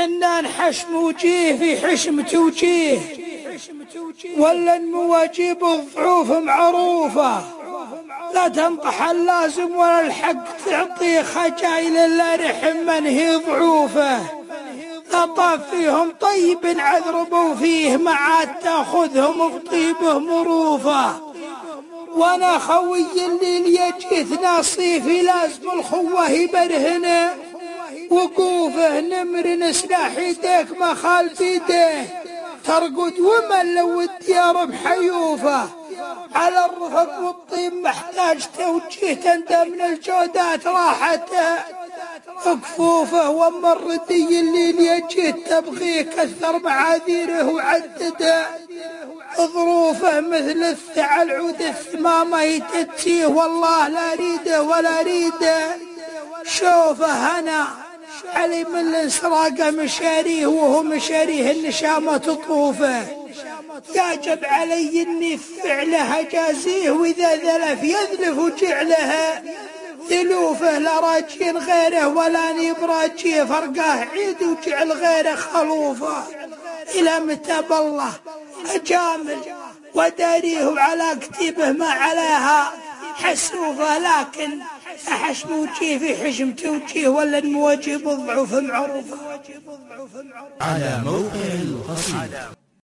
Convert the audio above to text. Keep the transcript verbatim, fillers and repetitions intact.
حنا نحشم وجيه في حشمة وجيه، ولا المواجيب الضعوف معروفة، لا تنطح اللازم ولا الحق تعطيه خجايل إلا رحم من هي ضعوفه، لا طاف فيهم طيب عذربوا فيه ما عاد تاخذهم بطيبه مروفه، وانا خوي اللي ليجيت ناصيفي لازم الخوه يبرهنه، وقوفه نمر سلاح يديك ما خال بيديه، ترقد ومن لو الديار بحيوفه، على الرفق والطيب محتاج توجيه تندى من الجودات راحته كفوفه، واما الردي اللي ليجيت تبغيه كثر معاذيره وعدده، ظروفه مثل الثعل عود الثمامة يتتسيه والله لا ريده ولا ريده، شوفه أنا علي من الانسراقه مشاريه وهو مشاريه النشامة تطوفه، يعجب علي اني فعله جازيه، واذا ذلف يذلف وجعلها ذلوفه، لا راجين غيره ولا ني براجيه، فرقاه عيد وجعل غيره خلوفه، الى متى بالله اجامل وداريه على كتيبه ما عليها حسوفه، لكن أحشم وجيه في حشم توجيه، ولا المواجب الضعوف معروفه. على موقع القصيد.